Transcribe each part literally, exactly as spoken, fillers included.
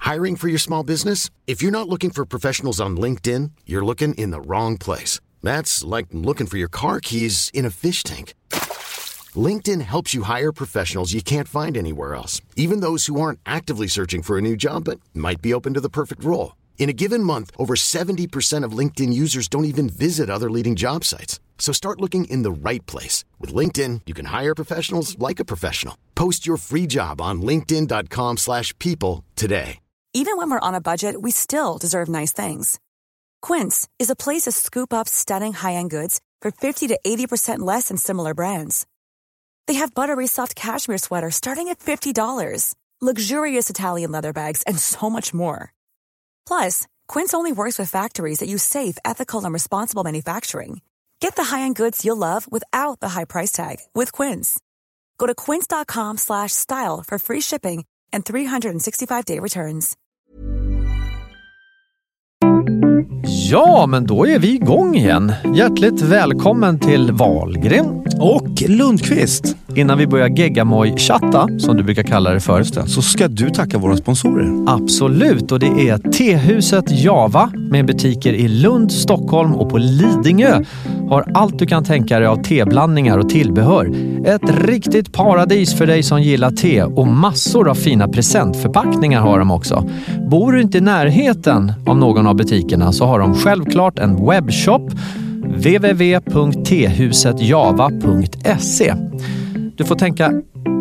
Hiring for your small business? If you're not looking for professionals on LinkedIn, you're looking in the wrong place. That's like looking for your car keys in a fish tank. LinkedIn helps you hire professionals you can't find anywhere else, even those who aren't actively searching for a new job but might be open to the perfect role. In a given month, over seventy percent of LinkedIn users don't even visit other leading job sites. So start looking in the right place. With LinkedIn, you can hire professionals like a professional. Post your free job on linkedin dot com slash people today. Even when we're on a budget, we still deserve nice things. Quince is a place to scoop up stunning high-end goods for fifty to eighty percent less than similar brands. They have buttery soft cashmere sweaters starting at fifty dollars, luxurious Italian leather bags, and so much more. Plus, Quince only works with factories that use safe, ethical, and responsible manufacturing. Get the high-end goods you'll love without the high price tag with Quince. Go to quince dot com slash style for free shipping and three sixty-five day returns. Ja, men då är vi igång igen. Hjärtligt välkommen till Wahlgren och Lundqvist. Innan vi börjar geggamoj-chatta, som du brukar kalla det för, så ska du tacka våra sponsorer. Absolut, och det är Tehuset Java med butiker i Lund, Stockholm och på Lidingö. Har allt du kan tänka dig av teblandningar och tillbehör. Ett riktigt paradis för dig som gillar te, och massor av fina presentförpackningar har de också. Bor du inte i närheten av någon av butikerna så har de självklart en webbshop, w w w punkt tehuset java punkt se. Du får tänka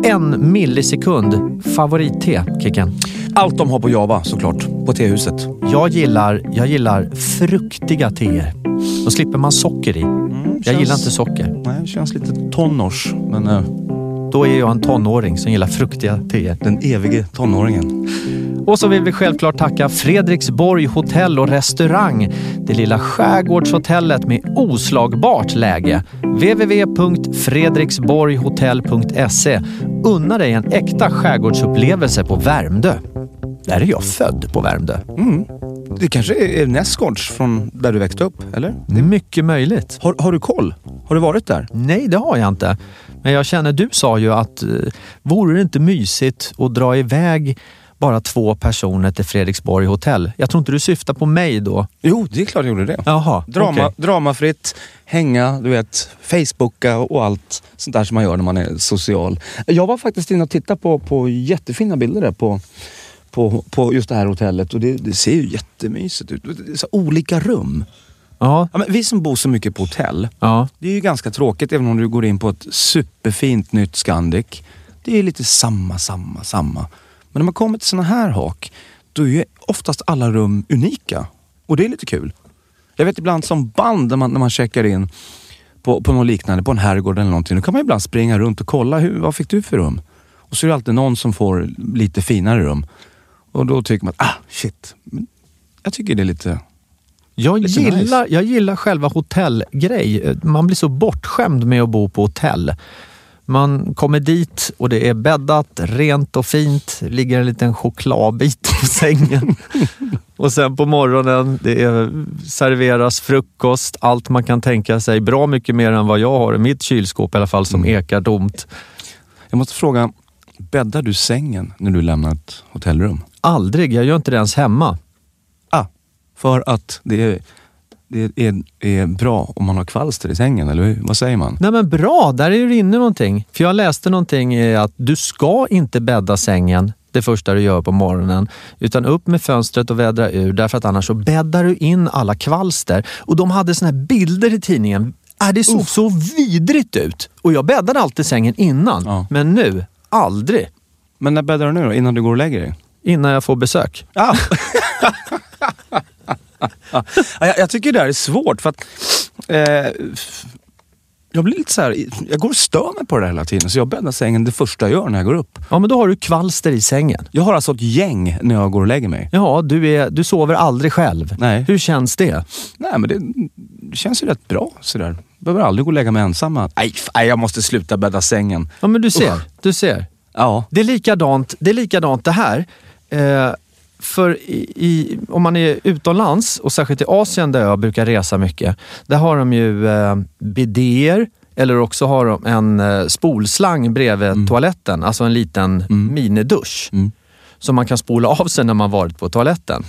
en millisekund favorit-te, Kicken. Allt de har på Java, såklart, på tehuset. Jag gillar, jag gillar fruktiga teer. Då slipper man socker i. Mm, jag känns, gillar inte socker. Nej, det känns lite tonårs, men... Uh... Då är jag en tonåring som gillar fruktiga teer. Den evige tonåringen. Och så vill vi självklart tacka Fredriksborg hotell och restaurang. Det lilla skärgårdshotellet med oslagbart läge. w w w punkt fredriksborg hotell punkt se. Unna dig en äkta skärgårdsupplevelse på Värmdö. Där är jag född, på Värmdö. Mm. Det kanske är nästgårds från där du växte upp, eller? Det är mycket möjligt. Har, har du koll? Har du varit där? Nej, det har jag inte. Men jag känner, du sa ju att eh, vore det inte mysigt att dra iväg bara två personer till Fredriksborg hotell? Jag tror inte du syftar på mig då. Jo, det är klart jag gjorde det. Jaha, Drama, okay. Dramafritt, hänga, du vet, Facebooka och allt sånt där som man gör när man är social. Jag var faktiskt inne och tittade på, på jättefina bilder där på, på, på just det här hotellet, och det, det ser ju jättemysigt ut. Det är så olika rum. Ja. Ja, men vi som bor så mycket på hotell, ja. Det är ju ganska tråkigt även om du går in på ett superfint nytt Scandic. Det är lite samma, samma, samma. Men när man kommer till såna här hak, då är ju oftast alla rum unika. Och det är lite kul. Jag vet ibland som band när man, när man checkar in på, på något liknande, på en herrgård eller någonting. Då kan man ibland springa runt och kolla, hur, vad fick du för rum? Och så är det alltid någon som får lite finare rum. Och då tycker man, ah shit. Jag tycker det är lite... Jag lite gillar, nice. jag gillar själva hotellgrej. Man blir så bortskämd med att bo på hotell. Man kommer dit och det är bäddat, rent och fint. Ligger en liten chokladbit på sängen. Och sen på morgonen det är, serveras frukost. Allt man kan tänka sig. Bra mycket mer än vad jag har i mitt kylskåp i alla fall, som mm. ekar tomt. Jag måste fråga, bäddar du sängen när du lämnar ett hotellrum? Aldrig, jag gör inte det ens hemma. Ah, för att det är... Det är, är bra om man har kvalster i sängen, eller vad säger man? Nej men bra, där är du inne någonting. För jag läste någonting i att du ska inte bädda sängen det första du gör på morgonen. Utan upp med fönstret och vädra ur, därför att annars så bäddar du in alla kvalster. Och de hade såna här bilder i tidningen. Äh, det såg Uff. så vidrigt ut. Och jag bäddade alltid sängen innan. Ja. Men nu, aldrig. Men när bäddar du nu då? Innan du går och lägger dig? Innan jag får besök. Ja. Ja, jag, jag tycker det här är svårt för att eh, jag blir lite så här, jag går och stör mig på det hela tiden, så jag bäddar sängen det första jag gör när jag går upp. Ja, men då har du kvalster i sängen. Jag har alltså ett gäng när jag går och lägger mig. Ja, du, är, du sover aldrig själv. Nej. Hur känns det? Nej, men det, det känns ju rätt bra sådär. Jag behöver aldrig gå och lägga mig ensamma. Nej, nej, jag måste sluta bädda sängen. Ja, men du ser, uh. du ser. Ja. Det är likadant, det är likadant det här. Eh, För i, i, om man är utomlands, och särskilt i Asien där jag brukar resa mycket, där har de ju eh, bidéer, eller också har de en eh, spolslang bredvid mm. toaletten, alltså en liten mm. minidusch. Mm. som man kan spola av sig när man varit på toaletten.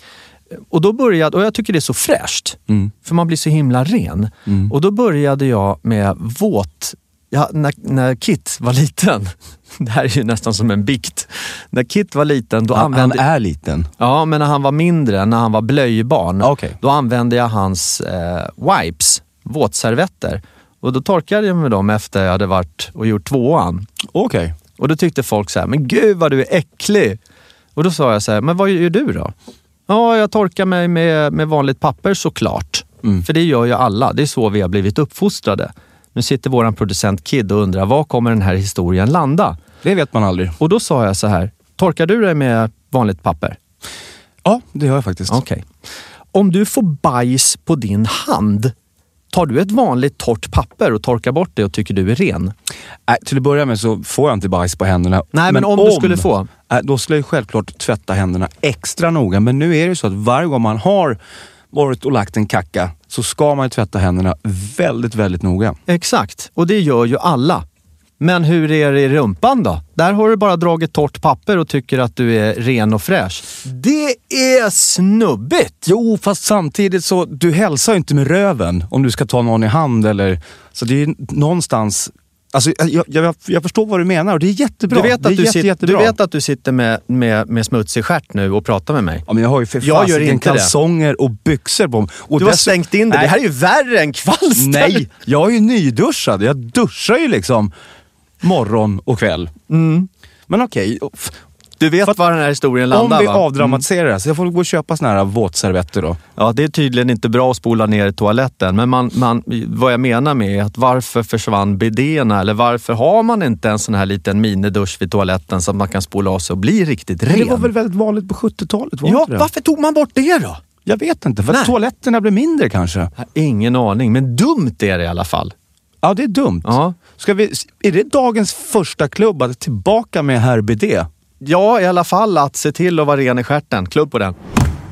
Och då började, och jag tycker det är så fräscht, mm. för man blir så himla ren. Mm. Och då började jag med våt, ja, när, när Kit var liten, det här är ju nästan som en bikt. När Kit var liten, då han, använde... Han är liten? Ja, men när han var mindre, när han var blöjbarn, okay. då använde jag hans eh, wipes, våtservetter. Och då torkade jag med dem efter jag hade varit och gjort tvåan. Okej. Okay. Och då tyckte folk så här, men gud vad du är äcklig. Och då sa jag så här, men vad gör du då? Ja, jag torkar mig med, med vanligt papper såklart. Mm. För det gör ju alla, det är så vi har blivit uppfostrade. Nu sitter våran producent Kid och undrar, var kommer den här historien landa? Det vet man aldrig. Och då sa jag så här, torkar du dig med vanligt papper? Ja, det gör jag faktiskt. Okej. Okay. Om du får bajs på din hand, tar du ett vanligt torrt papper och torkar bort det och tycker du är ren? Äh, till att börja med så får jag inte bajs på händerna. Nej, men, men om, om du skulle få? Äh, då skulle jag självklart tvätta händerna extra noga. Men nu är det så att varje gång man har varit och lagt en kacka så ska man tvätta händerna väldigt, väldigt noga. Exakt, och det gör ju alla. Men hur är det i rumpan då? Där har du bara dragit torrt papper och tycker att du är ren och fräsch. Det är snubbigt! Jo, fast samtidigt så, du hälsar ju inte med röven om du ska ta någon i hand eller... Så det är ju någonstans... Alltså, jag, jag, jag förstår vad du menar och det är jättebra. Du vet att, det är du, jätte, sit, jättebra. Du vet att du sitter med, med, med smutsig stjärt nu och pratar med mig. Ja, men jag har ju för jag gör inte kalsonger det. Och byxor på mig. Och du har stängt in det. Nej. Det här är ju värre än kvalster. Nej, jag är ju nyduschad. Jag duschar ju liksom morgon och kväll. Mm. Men okej. Okay. Du vet För, var den här historien landar, om vi va? avdramatiserar det, så jag får gå och köpa såna här våtservetter då. Ja, det är tydligen inte bra att spola ner i toaletten. Men man, man, vad jag menar med är att varför försvann bidéerna? Eller varför har man inte en sån här liten minidusch vid toaletten så att man kan spola av sig och bli riktigt ren? Men det var väl väldigt vanligt på sjuttiotalet? Var ja, inte det? Varför tog man bort det då? Jag vet inte, för att toaletterna blev mindre kanske. Ingen aning, men dumt är det i alla fall. Ja, det är dumt. Ja. Ska vi, är det dagens första klubb att tillbaka med herr bidé? Ja, i alla fall att se till att vara ren i stjärten. Klubb på den.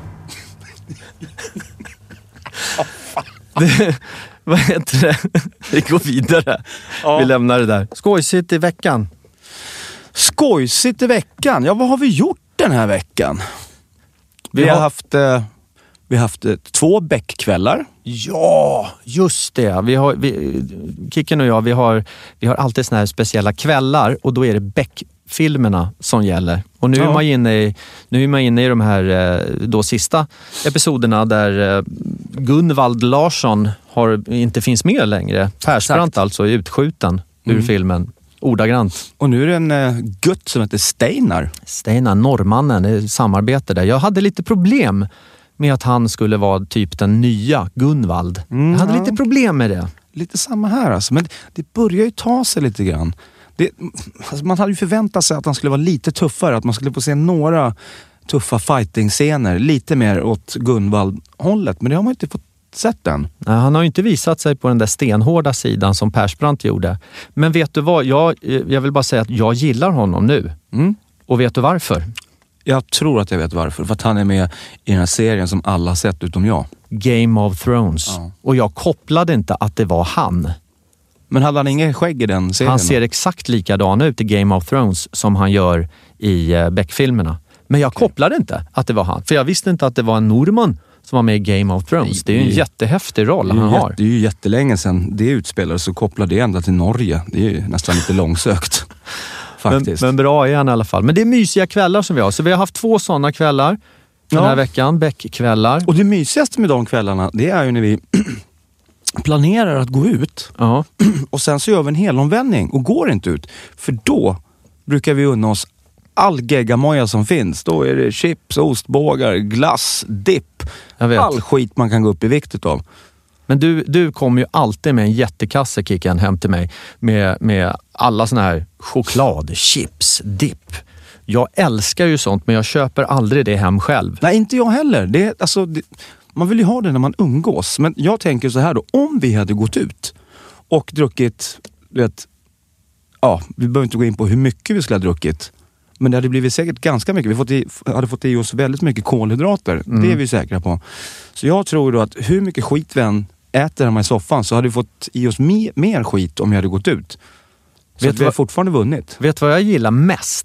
det, vad heter det? Vi går vidare. Ja. Vi lämnar det där. Skojsigt i veckan. Skojsigt i veckan? Ja, vad har vi gjort den här veckan? Vi, vi har, har haft... Eh, Vi har haft eh, två bäckkvällar. Ja, just det. Vi har, vi, Kicken och jag, vi har, vi har alltid såna här speciella kvällar och då är det bäckfilmerna som gäller. Och nu, ja. är man inne i, nu är man inne i de här eh, då sista episoderna där eh, Gunvald Larsson har, inte finns med längre. Persbrandt alltså är utskjuten ur mm. filmen. Ordagrant. Och nu är det en uh, gutt som heter Steinar. Steinar, norrmannen, det är samarbete där. Jag hade lite problem med att han skulle vara typ den nya Gunvald. Mm, jag hade ja. lite problem med det. Lite samma här alltså. Men det börjar ju ta sig lite grann. Det, alltså man hade ju förväntat sig att han skulle vara lite tuffare. Att man skulle få se några tuffa fighting-scener. Lite mer åt Gunvald-hållet. Men det har man inte fått sett än. Nej, han har ju inte visat sig på den där stenhårda sidan som Persbrandt gjorde. Men vet du vad? Jag, jag vill bara säga att jag gillar honom nu. Mm. Och vet du varför? Jag tror att jag vet varför. För att han är med i den här serien som alla sett utom jag. Game of Thrones. Ja. Och jag kopplade inte att det var han. Men hade han ingen skägg i den serien? Han ser exakt likadan ut i Game of Thrones som han gör i uh, Beck-filmerna. Men jag okay. kopplade inte att det var han. För jag visste inte att det var en norman som var med i Game of Thrones. Det är ju en jättehäftig roll han har. Det är ju jättelänge sedan det utspelades, så kopplar det ända till Norge. Det är ju nästan lite långsökt. Faktiskt. Men, men bra igen i alla fall. Men det är mysiga kvällar som vi har. Så vi har haft två sådana kvällar den här ja. veckan. Bäckkvällar. Och det mysigaste med de kvällarna, det är ju när vi planerar att gå ut. Ja. Och sen så gör vi en helomvändning och går inte ut. För då brukar vi unna oss all geggamoja som finns. Då är det chips, ostbågar, glass, dipp. All skit man kan gå upp i viktet av. Men du, du kommer ju alltid med en jättekasse, Kicken, hem till mig. Med, med alla såna här choklad, chips, dipp. Jag älskar ju sånt, men jag köper aldrig det hem själv. Nej, inte jag heller. Det är, alltså, det, man vill ju ha det när man umgås. Men jag tänker så här då. Om vi hade gått ut och druckit, du vet, ja, vi behöver inte gå in på hur mycket vi skulle ha druckit. Men det hade blivit säkert ganska mycket. Vi fått i, hade fått i oss väldigt mycket kolhydrater. Mm. Det är vi säkra på. Så jag tror då att hur mycket skit vi än äter hemma i soffan så hade vi fått i oss mer, mer skit om vi hade gått ut. Så vet att vi har fortfarande vunnit. Vet vad jag gillar mest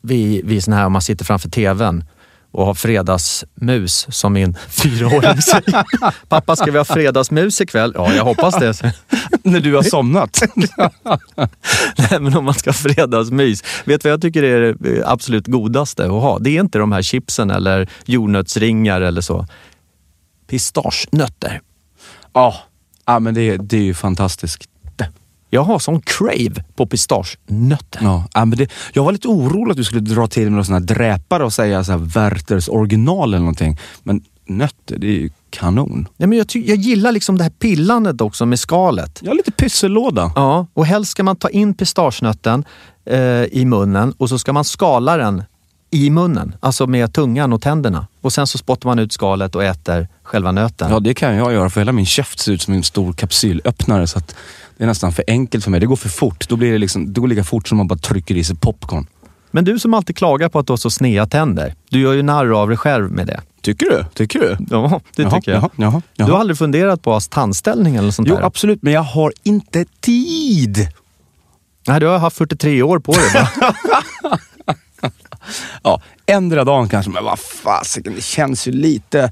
vid, vid sån här, om man sitter framför tvn och har fredagsmus som min fyraåring säger. Pappa, ska vi ha fredagsmus ikväll? Ja, jag hoppas det. När du har somnat. Nej, men om man ska ha fredagsmys. Vet du vad jag tycker är det absolut godaste att ha? Det är inte de här chipsen eller jordnötsringar eller så. Pistagenötter. Ja, ja men det, det är ju fantastiskt. Jag har sån crave på pistagenötter. Ja, men det, jag var lite orolig att du skulle dra till med några sådana här dräpare och säga så här Werthers original eller någonting. Men nötter, det är ju kanon. Ja, men jag, ty- jag gillar liksom det här pillandet också med skalet. Ja, lite pyssellåda. Ja, och helst ska man ta in pistagenötten eh, i munnen och så ska man skala den i munnen. Alltså med tungan och tänderna. Och sen så spottar man ut skalet och äter själva nöten. Ja, det kan jag göra för hela min käft ser ut som en stor kapsylöppnare så att det är nästan för enkelt för mig. Det går för fort. Då blir det liksom, det går lika fort som man bara trycker i sig popcorn. Men du som alltid klagar på att du har så sneda tänder. Du gör ju narr av dig själv med det. Tycker du? Tycker du? Ja, det jaha, tycker jag. Jaha, jaha, jaha. Du har aldrig funderat på att ha tandställning eller sånt jo, där? Jo, absolut. Men jag har inte tid. Nej, du har haft fyrtiotre år på dig bara. Ja, ändra dagen kanske. Men vad fasiken, det känns ju lite...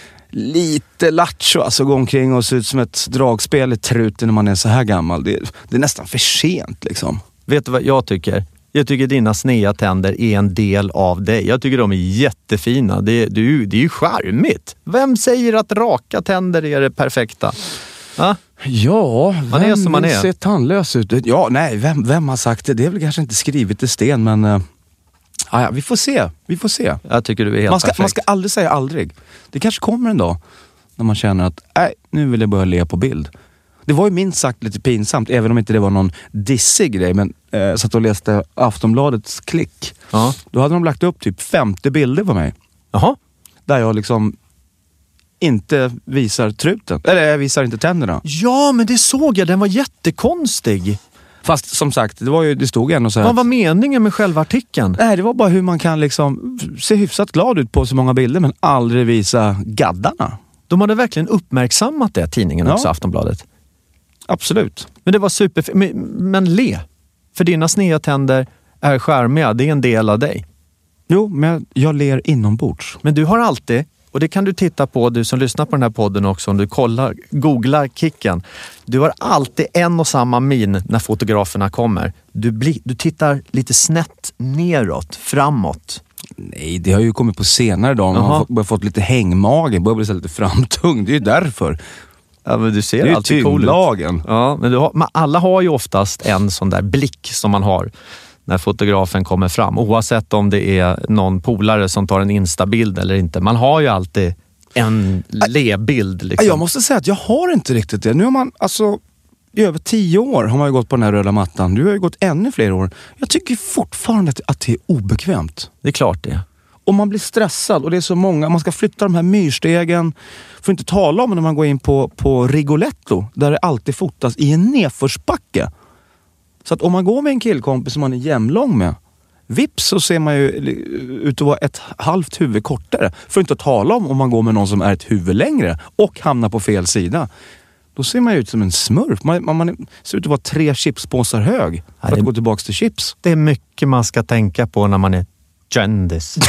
Lite lattjo, alltså gå omkring och se ut som ett dragspel i truten när man är så här gammal. Det, det är nästan för sent liksom. Vet du vad jag tycker? Jag tycker dina sneda tänder är en del av dig. Jag tycker de är jättefina. Det, det, är, ju, det är ju charmigt. Vem säger att raka tänder är det perfekta? Va? Ja, man vem är som man vill är. se tandlös ut? Ja, nej, vem, vem har sagt det? Det är väl kanske inte skrivet i sten, men... Uh, ja, vi får se. Vi får se. Jag tycker du är helt man ska, perfekt. Man ska aldrig säga aldrig. Det kanske kommer en dag när man känner att nej, nu vill jag börja le på bild. Det var ju minst sagt lite pinsamt, även om inte det var någon dissig grej, men eh, jag satt och läste Aftonbladets klick. Ja. Då hade de lagt upp typ femtio bilder på mig. Jaha. Där jag liksom inte visar truten. Eller jag visar inte tänderna. Ja, men det såg jag. Den var jättekonstig. Fast som sagt, det, var ju, det stod ändå så här... Vad var meningen med själva artikeln? Nej, det var bara hur man kan liksom se hyfsat glad ut på så många bilder, men aldrig visa gaddarna. De hade verkligen uppmärksammat det, tidningen också, ja. Aftonbladet. Absolut. Men det var super... Men, men le. För dina sneda tänder är skärmiga. Det är en del av dig. Jo, men jag ler inombords. Men du har alltid, och det kan du titta på, du som lyssnar på den här podden också, om du kollar, googlar Kicken. Du har alltid en och samma min när fotograferna kommer. Du, bli, du tittar lite snett neråt, framåt. Nej, det har ju kommit på senare dagar. Man har fått, börjat fått lite hängmage, börjar bli så lite framtung. Det är ju därför. Ja, men du ser det är alltid ju cool tyngdlagen. ut. Ja, men du har, men alla har ju oftast en sån där blick som man har när fotografen kommer fram. Oavsett om det är någon polare som tar en instabild eller inte. Man har ju alltid en le-bild. Liksom. Jag måste säga att jag har inte riktigt det. Nu har man, alltså, i över tio år har man ju gått på den här röda mattan. Du har ju gått ännu fler år. Jag tycker fortfarande att, att det är obekvämt. Det är klart det. Och man blir stressad och det är så många. Man ska flytta de här myrstegen. Får inte tala om när man går in på, på Rigoletto. Där det alltid fotas i en nedförsbacke. Så att om man går med en killkompis som man är jämlång med, vips så ser man ju ut att vara ett halvt huvud kortare. För inte att tala om om man går med någon som är ett huvud längre och hamnar på fel sida. Då ser man ju ut som en smurf. Man, man, man ser ut att vara tre chipspåsar hög för att gå tillbaka till chips. Det är mycket man ska tänka på när man är kändis.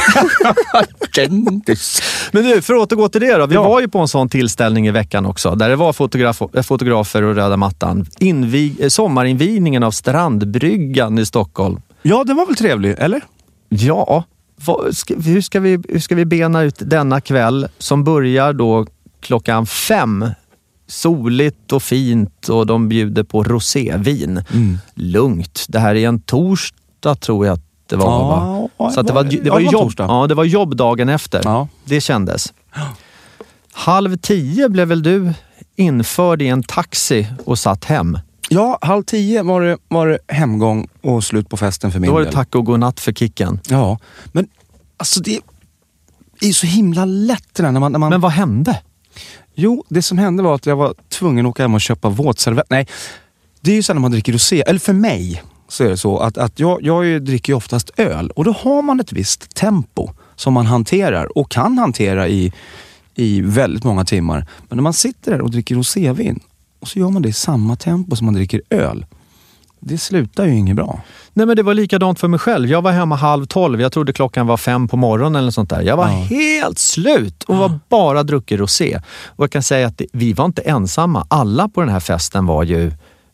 Kändis. Men nu, för att återgå till det då. Vi Ja. var ju på en sån tillställning i veckan också. Där det var fotograf, fotografer och röda mattan. Invig, sommarinvigningen av Strandbryggan i Stockholm. Ja, det var väl trevligt, eller? Ja, vad, ska, hur, ska vi, hur ska vi bena ut denna kväll som börjar då klockan fem? Soligt och fint och de bjuder på rosévin. Mm. Lugnt. Det här är en torsdag tror jag att det var. Ja, va? Så att det var, det ja, var, det var jobb, torsdag. ja, det var jobb dagen efter. Ja. Det kändes. Halv tio blev väl du införd i en taxi och satt hem. Ja, halv tio var det, var det hemgång och slut på festen för min Då var det del. tack och godnatt för Kicken. Ja, men alltså det är ju så himla lätt det där när man, när man... Men vad hände? Jo, det som hände var att jag var tvungen att åka hem och köpa våtservett. Nej, det är ju så när man dricker rosé. Eller för mig så är det så att, att jag, jag ju dricker ju oftast öl. Och då har man ett visst tempo som man hanterar och kan hantera i, i väldigt många timmar. Men när man sitter där och dricker rosévin och så gör man det i samma tempo som man dricker öl. det slutar ju inget bra. Nej, men det var likadant för mig själv. Jag var hemma halv tolv. Jag trodde klockan var fem på morgonen eller sånt där. Jag var ja. helt slut och var bara druckit rosé. Och jag kan säga att det, vi var inte ensamma. Alla på den här festen var ju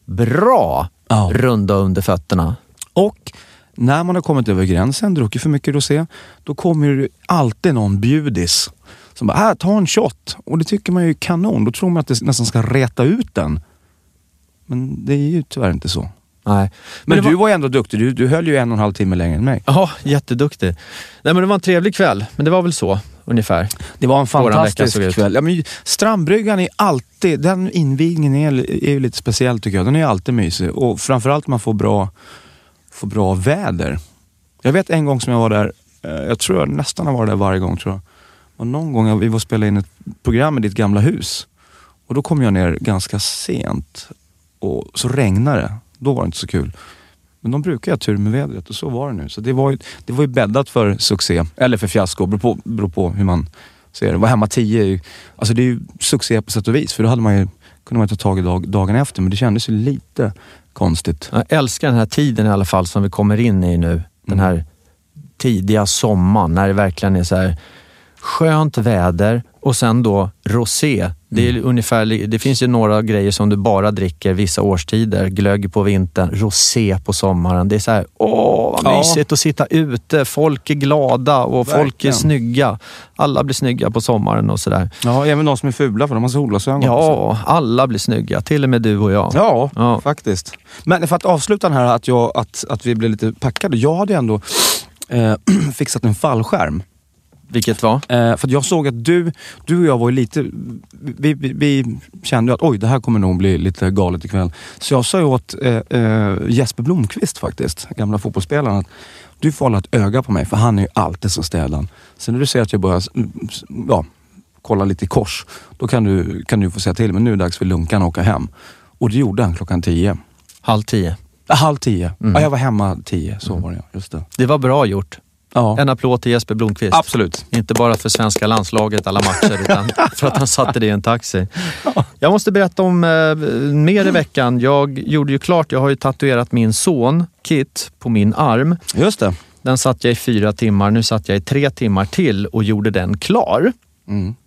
bra ja. runda under fötterna. Och när man har kommit över gränsen, druckit för mycket rosé, då kommer ju alltid någon bjudis som bara, här, ta en shot. Och det tycker man ju är kanon. Då tror man att det nästan ska reta ut den. Men det är ju tyvärr inte så. Nej. Men, men du var... var ju ändå duktig. Du, du höll ju en och en halv timme längre än mig. Ja, jätteduktig. Nej, men det var en trevlig kväll. Men det var väl så, ungefär. Det var en fantastisk kväll. Ja, men Strandbryggan är alltid, den invigningen är, är ju lite speciell tycker jag. Den är alltid mysig. Och framförallt man får bra, får bra väder. Jag vet en gång som jag var där, jag tror jag nästan har varit där varje gång tror jag. Och någon gång vi var och spelade in ett program i ditt gamla hus. Och då kom jag ner ganska sent. Och så regnade det. Då var det inte så kul. Men de brukar ha tur med vädret och så var det nu. Så det var ju, det var ju bäddat för succé. Eller för fiasko. Beror på, beror på hur man ser det. Var hemma tio. Alltså det är ju succé på sätt och vis. För då hade man ju, kunde man ta tag i dag, dagen efter. Men det kändes ju lite konstigt. Jag älskar den här tiden i alla fall som vi kommer in i nu. Den här tidiga sommaren. När det verkligen är så här skönt väder. Och sen då rosé. Det, är mm. ungefär, det finns ju några grejer som du bara dricker vissa årstider. Glögg på vintern, rosé på sommaren. Det är så här, åh vad mysigt ja. att sitta ute. Folk är glada och verkligen. Folk är snygga. Alla blir snygga på sommaren och sådär. Ja, även de som är fula för de har solglasögon. Ja, alla blir snygga. Till och med du och jag. Ja, ja, faktiskt. Men för att avsluta den här att, jag, att, att vi blev lite packade. Jag hade ändå eh, fixat en fallskärm. Vilket var? Eh, för att jag såg att du, du och jag var ju lite, vi, vi, vi kände att oj, det här kommer nog bli lite galet ikväll. Så jag sa ju åt eh, eh, Jesper Blomqvist faktiskt, gamla fotbollsspelaren, att du får hålla ett öga på mig för han är ju alltid så städad. Sen när du ser att jag börjar ja, kolla lite i kors, då kan du, kan du få säga till, men nu är det dags för Lunkan att åka hem. Och det gjorde han klockan tio. Halv tio. Ja, halv tio. Mm. Ja, jag var hemma tio, så mm. var det, just det. Det var bra gjort. Ja. En applåd till Jesper Blomqvist. Absolut. Inte bara för svenska landslaget alla matcher utan för att han satte det i en taxi. Jag måste berätta om eh, mer i veckan. Jag gjorde ju klart, jag har ju tatuerat min son Kit på min arm. Just det. Den satt jag i fyra timmar. Nu satt jag i tre timmar till och gjorde den klar. Mm.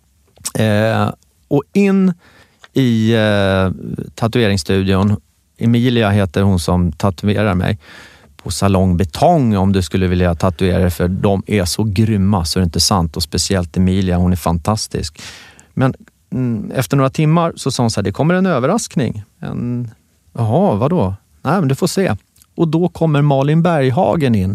Eh, och in i eh, tatueringsstudion. Emilia heter hon som tatuerar mig. På Salong Betong om du skulle vilja tatuera, för de är så grymma så är det inte sant, och speciellt Emilia, hon är fantastisk. Men mm, efter några timmar så sa hon så här, det kommer en överraskning. En, jaha, vadå? Nej, men du får se. Och då kommer Malin Berghagen in.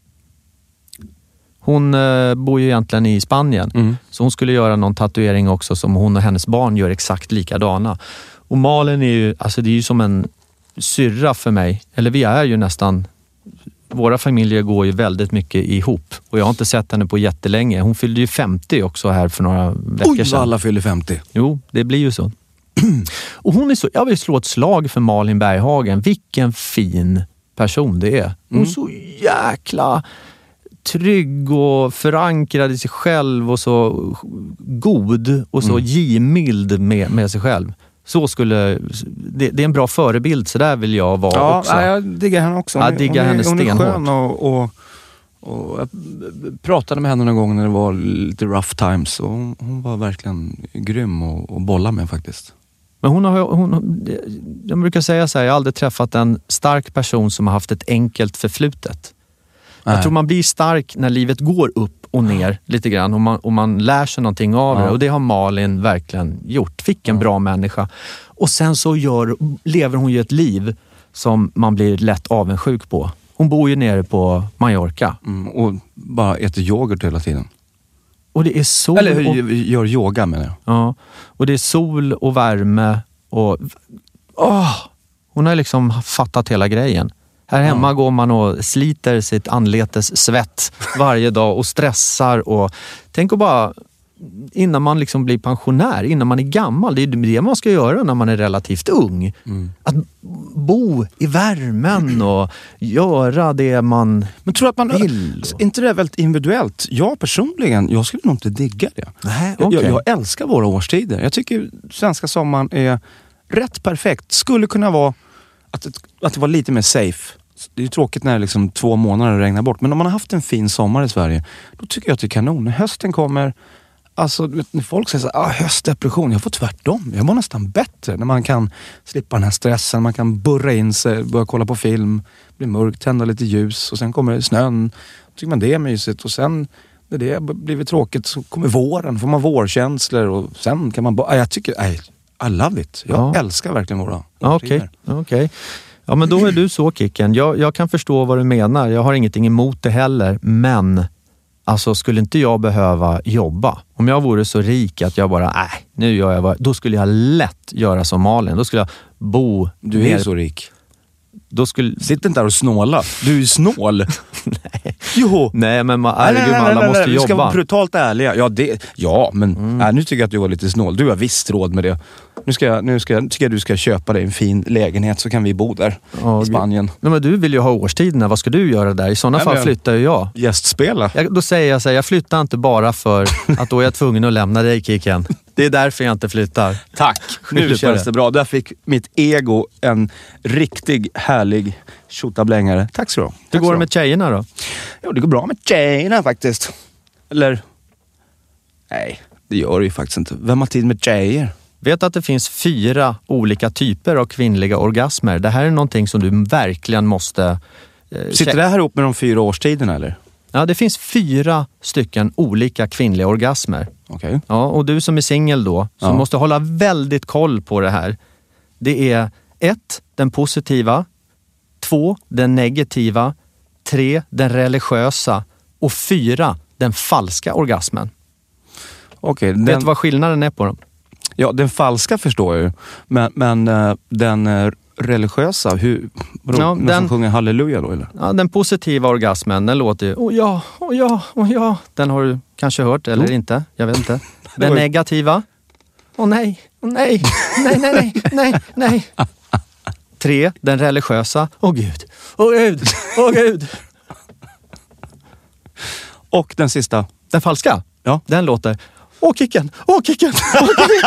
Hon eh, bor ju egentligen i Spanien. Mm. Så hon skulle göra någon tatuering också som hon och hennes barn gör exakt likadana. Och Malin är ju, alltså det är ju som en syrra för mig. Eller vi är ju nästan, våra familjer går ju väldigt mycket ihop. Och jag har inte sett henne på jättelänge. Hon fyllde ju femtio också här för några veckor Oj, sedan. Oj, alla fyller femtio. Jo, det blir ju så. Och hon är så, jag vill slå ett slag för Malin Berghagen. Vilken fin person det är. Hon är mm. så jäkla trygg och förankrad i sig själv och så god och så mm. givmild med, med sig själv. Så skulle, det, det är en bra förebild, så där vill jag vara ja, också. Ja, jag diggar henne också. Hon, jag diggar henne hon är stenhårt. Skön och, och, och jag pratade med henne någon gång när det var lite rough times och hon, hon var verkligen grym och, och bolla med faktiskt. Men hon har, hon, jag brukar säga så här, jag har aldrig träffat en stark person som har haft ett enkelt förflutet. Nej. Jag tror man blir stark när livet går upp och ner lite grann och man, och man lär sig någonting av ja. det, och det har Malin verkligen gjort. Fick en ja. bra människa. Och sen så gör, lever hon ju ett liv som man blir lätt avundsjuk på. Hon bor ju nere på Mallorca. Mm, och bara äter yoghurt hela tiden. Och det är sol. Eller och, gör yoga med det. Ja, och det är sol och värme och åh, hon har liksom fattat hela grejen. Här hemma ja. går man och sliter sitt anletes svett varje dag och stressar. Och tänk att bara, innan man liksom blir pensionär, innan man är gammal, det är det man ska göra när man är relativt ung. Mm. Att bo i värmen och göra det man Men tror att man vill. Inte det är väldigt individuellt? Jag personligen, jag skulle nog inte digga det. Nej, okay. jag, jag älskar våra årstider. Jag tycker svenska sommaren är rätt perfekt. Skulle kunna vara att ett att det var lite mer safe. Det är ju tråkigt när liksom två månader regnar bort. Men om man har haft en fin sommar i Sverige, då tycker jag att det är kanon. När hösten kommer, alltså när folk säger så här, ah, höstdepression, jag får tvärtom. Jag mår nästan bättre när man kan slippa den här stressen. Man kan burra in sig, börja kolla på film, bli mörkt, tända lite ljus och sen kommer snön. Då tycker man det är mysigt och sen när det blir tråkigt så kommer våren, får man vårkänslor och sen kan man bara, jag tycker, nej, I love it. Jag ja. älskar verkligen våra Okej, okay. okej. Okay. Ja, men då är du så, Kicken. Jag, jag kan förstå vad du menar. Jag har ingenting emot det heller. Men alltså, skulle inte jag behöva jobba? Om jag vore så rik att jag bara, nej, nu gör jag vad... Då skulle jag lätt göra som Malin. Då skulle jag bo... Du är mer... så rik. Då skulle... Sitt inte där och snåla. Du är ju snål. nej. Jo. Nej, men man, nej, nej, nej, alla nej, måste nej, jobba. Vi ska vara brutalt ärliga. Ja, det, ja men mm. nej, nu tycker jag att du var lite snål. Du har visst råd med det. Nu ska jag, nu ska jag, tycker jag att du ska köpa dig en fin lägenhet så kan vi bo där oh, i Spanien. Nej, men du vill ju ha årstiderna. Vad ska du göra där? I sådana nej, fall jag... flyttar ju jag. Gästspela. Jag, då säger jag så här, jag flyttar inte bara för att då är jag tvungen att lämna dig, Kicken. Det är därför jag inte flyttar. Tack. Nu känns det bra. Där fick mitt ego en riktig härlig tjotablängare. Tack så du. Hur går det med tjejerna då? Ja, det går bra med tjejerna faktiskt. Eller... Nej, det gör det ju faktiskt inte. Vem har tid med tjejer? Vet att det finns fyra olika typer av kvinnliga orgasmer. Det här är någonting som du verkligen måste... Eh, Sitter det här ihop med de fyra årstiderna eller? Ja, det finns fyra stycken olika kvinnliga orgasmer. Okej. Okay. Ja, och du som är singel då, som ja. måste hålla väldigt koll på det här. Det är ett, den positiva. Två, den negativa. Tre, den religiösa. Och fyra, den falska orgasmen. Okej. Okay, den... Vet du vad skillnaden är på dem? Ja, den falska förstår jag ju. Men, men uh, den uh, religiösa, hur, vadå, ja, någon den, som sjunger halleluja då eller? Ja, den positiva orgasmen, den låter ju, åh ja, åh ja, åh ja. Den har du kanske hört eller jo. inte, jag vet inte. Den negativa, åh nej, åh nej, nej, nej, nej, nej, nej. Tre, den religiösa, åh gud, åh gud, åh gud. Och den sista? Den falska? Ja. Den låter, åh Kicken, åh Kicken, åh Kicken.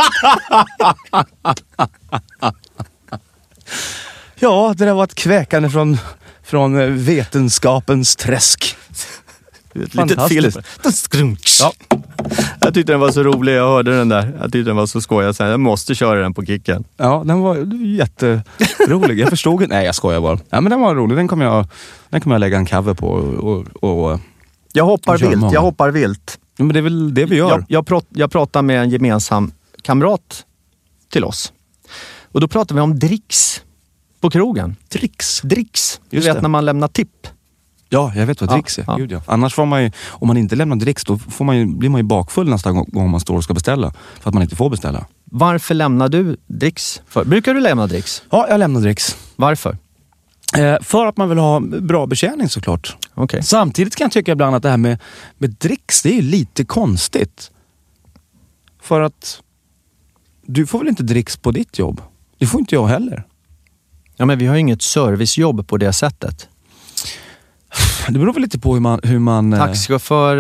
Ja, det där var ett kväkande från, från vetenskapens träsk. Lite film. Ja. Jag tyckte den var så rolig, jag hörde den där. Jag tyckte den var så skoj. Jag, jag måste köra den på Kicken. Ja, den var jätterolig. Jag förstod inte. Nej, jag skojar bara. Ja, men den var rolig. Den kommer jag, den kommer jag lägga en cover på. Och, och, och jag hoppar vilt, många. jag hoppar vilt. Ja, men det är väl det vi gör. Jag, jag, prat, jag pratar med en gemensam kamrat till oss. Och då pratar vi om dricks på krogen. Dricks? Dricks. Du Just vet det. när man lämnar tipp. Ja, jag vet vad ja, dricks är. Ja. Gud, ja. Annars får man ju, om man inte lämnar dricks, då får man ju, blir man ju bakfull nästa gång man står och ska beställa. För att man inte får beställa. Varför lämnar du dricks? För? Brukar du lämna dricks? Ja, jag lämnar dricks. Varför? Eh, för att man vill ha bra betjäning såklart. Okay. Samtidigt kan jag tycka ibland att det här med, med dricks, det är lite konstigt. För att du får väl inte dricks på ditt jobb? Det får inte jag heller. Ja, men vi har ju inget servicejobb på det sättet. Det beror väl lite på hur man... Hur man Taxichaufför.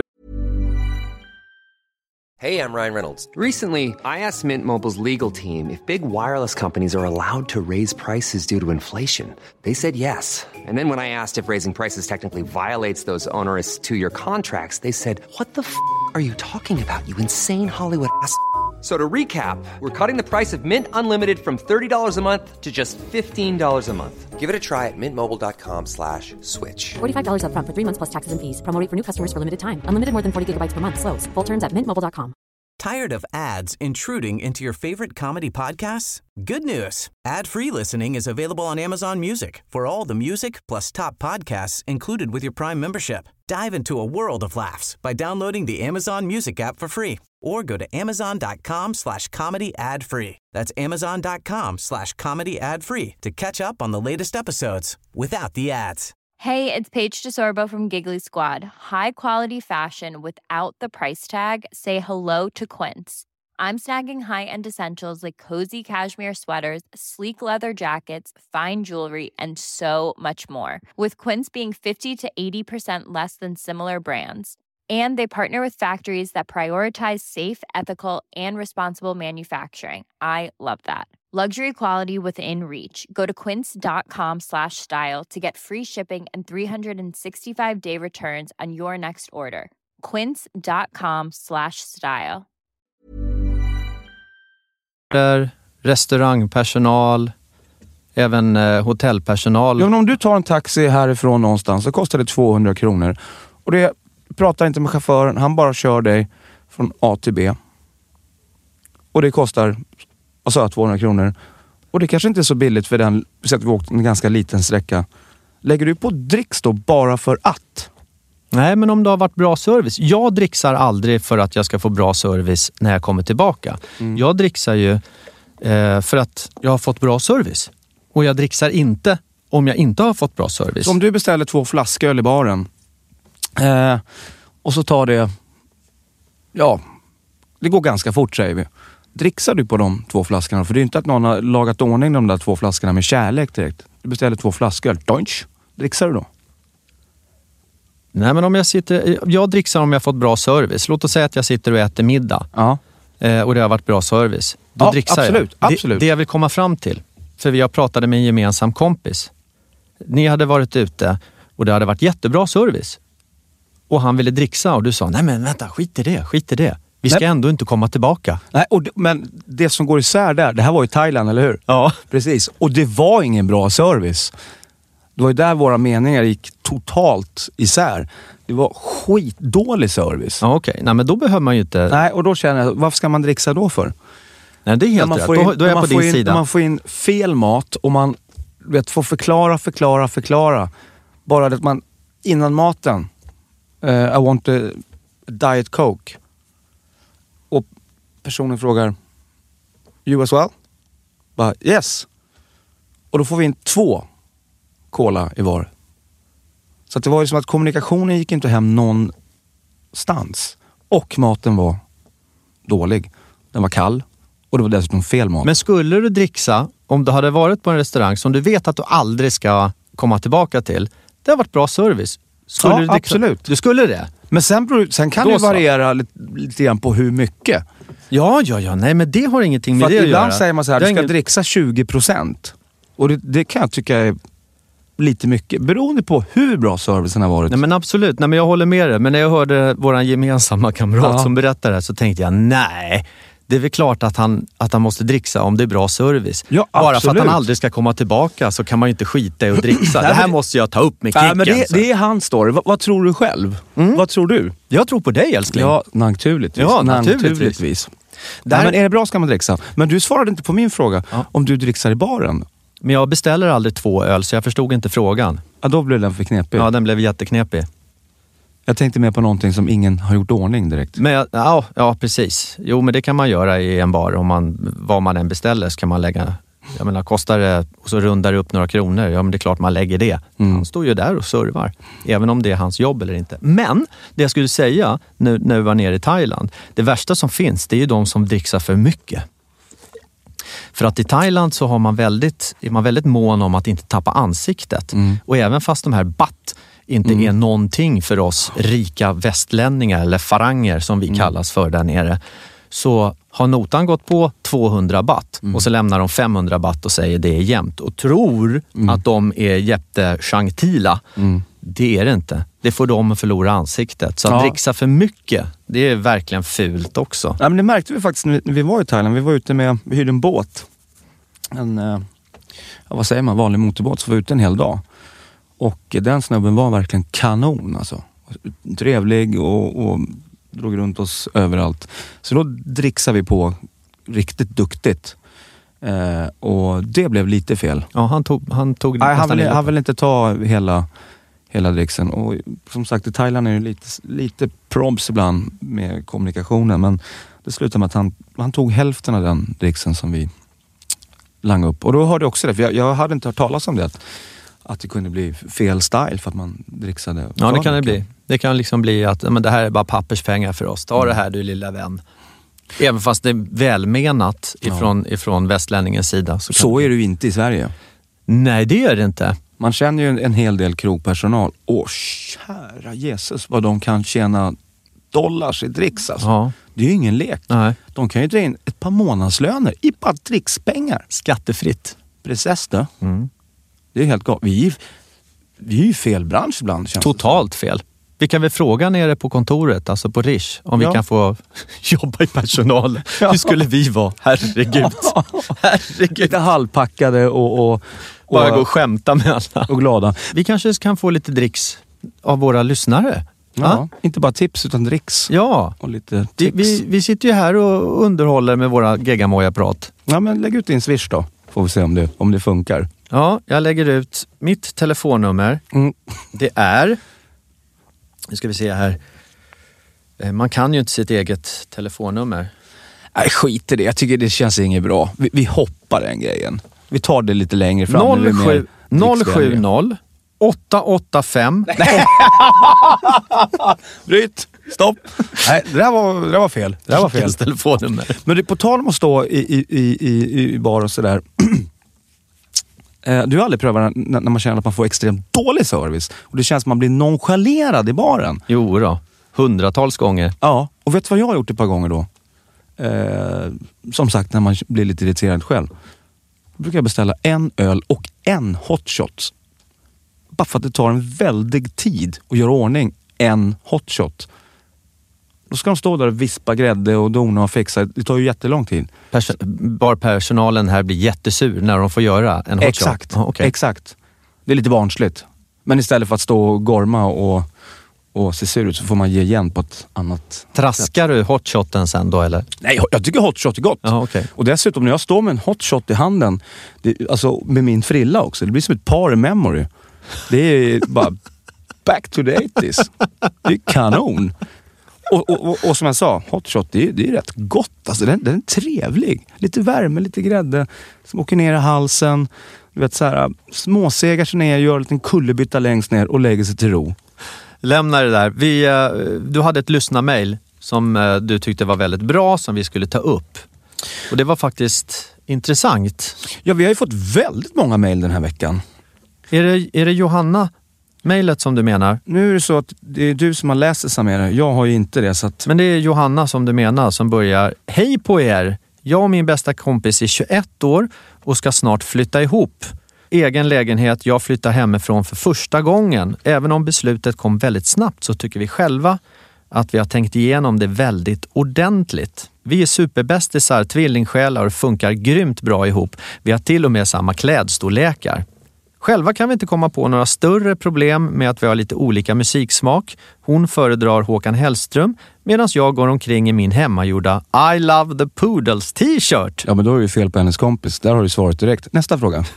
Hey, I'm Ryan Reynolds. Recently, I asked Mint Mobile's legal team if big wireless companies are allowed to raise prices due to inflation. They said yes. And then when I asked if raising prices technically violates those onerous two-year contracts, they said, what the f*** are you talking about, you insane Hollywood ass f- So to recap, we're cutting the price of Mint Unlimited from thirty dollars a month to just fifteen dollars a month. Give it a try at mintmobile.com slash switch. forty-five dollars up front for three months plus taxes and fees. Promo rate for new customers for limited time. Unlimited more than forty gigabytes per month. Slows full terms at mint mobile dot com. Tired of ads intruding into your favorite comedy podcasts? Good news. Ad-free listening is available on Amazon Music for all the music plus top podcasts included with your Prime membership. Dive into a world of laughs by downloading the Amazon Music app for free or go to amazon.com slash comedy ad free. That's amazon.com slash comedy ad free to catch up on the latest episodes without the ads. Hey, it's Paige DeSorbo from Giggly Squad. High quality fashion without the price tag. Say hello to Quince. I'm snagging high-end essentials like cozy cashmere sweaters, sleek leather jackets, fine jewelry, and so much more. With Quince being fifty to eighty percent less than similar brands. And they partner with factories that prioritize safe, ethical, and responsible manufacturing. I love that. Luxury quality within reach. Go to quince.com slash style to get free shipping and three sixty-five day returns on your next order. Quince.com slash style. Restaurangpersonal, även eh, hotellpersonal. Ja, men om du tar en taxi härifrån någonstans så kostar det tvåhundra kronor. Och det pratar inte med chauffören, han bara kör dig från A till B. Och det kostar alltså tvåhundra kronor. Och det kanske inte är så billigt för den, så att vi åkt en ganska liten sträcka. Lägger du på dricks då bara för att? Nej, men om det har varit bra service. Jag dricksar aldrig för att jag ska få bra service när jag kommer tillbaka. Mm. Jag dricksar ju eh, för att jag har fått bra service. Och jag dricksar inte om jag inte har fått bra service. Så om du beställer två flaskor i baren eh, och så tar det, ja, det går ganska fort säger vi. Dricksar du på de två flaskorna? För det är inte att någon har lagat ordning de där två flaskorna med kärlek direkt. Du beställer två flaskor. Doinch. Dricksar du då? Nej, men om jag sitter... Jag dricksar om jag fått bra service. Låt oss säga att jag sitter och äter middag. Ja. Eh, och det har varit bra service. Då ja, dricksar absolut, jag. absolut. Det, det jag vill komma fram till. För vi har pratade med en gemensam kompis. Ni hade varit ute och det hade varit jättebra service. Och han ville dricksa och du sa, nej men vänta, skit i det, skit i det. Vi ska Nej. ändå inte komma tillbaka. Nej, och det, men det som går isär där, det här var ju Thailand, eller hur? Ja. Precis. Och det var ingen bra service. Det var ju där våra meningar gick totalt isär. Det var skitdålig service. Ja, okej. Okay. Nej, men då behöver man ju inte... Nej, och då känner jag, varför ska man dricksa då för? Nej, det är helt rätt. In, då, då är jag på din in, sida. Man får in fel mat och man vet, får förklara, förklara, förklara. Bara att man innan maten, uh, I want a diet coke. Och personen frågar, you as well? Bara, yes. Och då får vi in två cola i var. Så att det var ju som att kommunikationen gick inte hem någonstans. Och maten var dålig. Den var kall. Och det var dessutom fel mat. Men skulle du dricksa, om du hade varit på en restaurang som du vet att du aldrig ska komma tillbaka till, det har varit bra service. Skulle ja, du dricksa? Absolut. Du skulle det? Men sen, sen kan det variera lite, lite grann på hur mycket. Ja, ja, ja. Nej, men det har ingenting med För det att ibland göra. säger man så här, du ska ingen... dricksa tjugo procent. Och det, det kan jag tycka är lite mycket. Beroende på hur bra servicen har varit. Nej, men absolut. Nej, men jag håller med dig. Men när jag hörde våran gemensamma kamrat ja. som berättade det så tänkte jag, nej... Det är väl klart att han, att han måste dricksa om det är bra service. Ja, bara för att han aldrig ska komma tillbaka så kan man ju inte skita i att dricksa. Det här måste jag ta upp med Kicken. Ja, men det, det är hans story. Vad, vad tror du själv? Mm. Vad tror du? Jag tror på dig, älskling. Ja, naturligtvis. Ja, naturligtvis. naturligtvis. Där... Nej, men är det bra ska man dricksa. Men du svarade inte på min fråga. Ja. Om du dricksar i baren. Men jag beställer aldrig två öl så jag förstod inte frågan. Ja, då blev den för knepig. Ja, den blev jätteknepig. Jag tänkte mer på någonting som ingen har gjort ordning direkt. Men, ja, ja, precis. Jo, men det kan man göra i en bar. Om man, vad man än beställer så kan man lägga... Jag menar, kostar det och så rundar det upp några kronor. Ja, men det är klart man lägger det. Mm. Han står ju där och servar. Även om det är hans jobb eller inte. Men, det jag skulle säga nu, när vi var nere i Thailand. Det värsta som finns, det är ju de som dricksar för mycket. För att i Thailand så har man väldigt, är man väldigt mån om att inte tappa ansiktet. Mm. Och även fast de här batt inte mm. är någonting för oss rika västlänningar eller faranger som vi mm. kallas för där nere, så har notan gått på tvåhundra baht mm. och så lämnar de femhundra baht och säger det är jämnt och tror mm. att de är jättechangtila. Mm. Det är det inte. Det får de att förlora ansiktet. Så att ja. dricksa för mycket, det är verkligen fult också. Ja, men det märkte vi faktiskt när vi var i Thailand. Vi var ute med, vi hyrde en båt. En, ja, vad säger man, vanlig motorbåt, så var vi ute en hel dag. Och den snubben var verkligen kanon alltså. Trevlig och, och drog runt oss överallt. Så då dricksade vi på riktigt duktigt. Eh, och det blev lite fel. Ja, han tog, han tog Nej, han vill, han vill inte ta hela, hela dricksen. Och som sagt, i Thailand är det lite, lite proms ibland med kommunikationen. Men det slutade med att han, han tog hälften av den dricksen som vi langade upp. Och då hörde jag också det, för jag, jag hade inte hört talas om det. Att, att det kunde bli fel style för att man dricksade. Ja, det kan det bli. Det kan liksom bli att men det här är bara papperspengar för oss. Ta mm. det här, du lilla vän. Även fast det är välmenat ifrån, ja. ifrån västlänningens sida. Så, så är det ju inte i Sverige. Nej, det är det inte. Man känner ju en, en hel del krogpersonal. Åh, kära Jesus, vad de kan tjäna dollars i dricks alltså. Ja. Det är ju ingen lek. Nej. De kan ju dra in ett par månadslöner i bara drickspengar. Skattefritt. Precis det. Mm. Det är helt galet. Vi, vi är ju fel bransch ibland. Känns Totalt fel. Vi kan väl fråga nere på kontoret, alltså på Rish, om Ja. vi kan få jobba i personal. Ja. Hur skulle vi vara? Herregud. Herregud. Lite halvpackade och, och, Bara och, gå och skämta med alla. och glada. Vi kanske kan få lite dricks av våra lyssnare. Ja. Va? Inte bara tips utan dricks. Ja. Och lite Vi, tips. vi, vi sitter ju här och underhåller med våra geggamoja-prat. Ja, men lägg ut din Swish då. Får vi se om det, om det funkar. Ja, jag lägger ut mitt telefonnummer. Mm. Det är... Nu ska vi se här. Eh, Man kan ju inte sitt eget telefonnummer. Nej, skit i det. Jag tycker det känns inget bra. Vi, vi hoppar den grejen. Vi tar det lite längre fram. när vi är mer noll sju dricksvänliga. noll åtta åtta fem Bryt! Stopp! Nej, det där var, det där var fel. Det där var fel. telefonnummer. Men det, på tal om att stå i, i, i, i, i bar och sådär. Eh, Du har aldrig prövat när, när man känner att man får extremt dålig service. Och det känns som att man blir nonchalerad i baren. Jo då, hundratals gånger. Ja, och vet du vad jag har gjort ett par gånger då? Eh, som sagt, när man blir lite irriterad själv. Då brukar jag beställa en öl och en hot shot. Bara för att det tar en väldig tid att göra ordning en hot shot. Då ska de stå där och vispa grädde och dona och fixa. Det tar ju jättelång tid. Pers- barpersonalen här blir jättesur när de får göra en hot Exakt, shot. Oh, okay. exakt. Det är lite barnsligt. Men istället för att stå och gorma och, och se sur ut så får man ge igen på ett annat Traskar du hot shoten sen då eller? Nej, jag tycker hot shot är gott. Ja, okay. Och dessutom när jag står med en hot shot i handen, det, alltså med min frilla också, det blir som ett par memory. Det är bara back to the eighties. Det är kanon. Och, och, och, och som jag sa, hot shot, det är, det är rätt gott. Alltså den, den är trevlig. Lite värme, lite grädde som åker ner i halsen. Du vet så här, småsegar sig ner, gör en liten kullerbytta längst ner och lägger sig till ro. Lämna det där. Vi, eh, du hade ett lyssnarmail som eh, du tyckte var väldigt bra, som vi skulle ta upp. Och det var faktiskt intressant. Ja, vi har ju fått väldigt många mejl den här veckan. Är det, är det Johanna mejlet som du menar? Nu är det så att det är du som har läst det, Samira. Jag har ju inte det, så att... Men det är Johanna som du menar som börjar. Hej på er! Jag och min bästa kompis är tjugoett år och ska snart flytta ihop. Egen lägenhet, jag flyttar hemifrån för första gången. Även om beslutet kom väldigt snabbt så tycker vi själva att vi har tänkt igenom det väldigt ordentligt. Vi är superbästisar, tvillingsjälar och funkar grymt bra ihop. Vi har till och med samma klädstorlekar. Själva kan vi inte komma på några större problem med att vi har lite olika musiksmak. Hon föredrar Håkan Hellström medan jag går omkring i min hemmagjorda I Love the Poodles t-shirt. Ja, men då är det fel på hennes kompis. Där har du svaret direkt. Nästa fråga.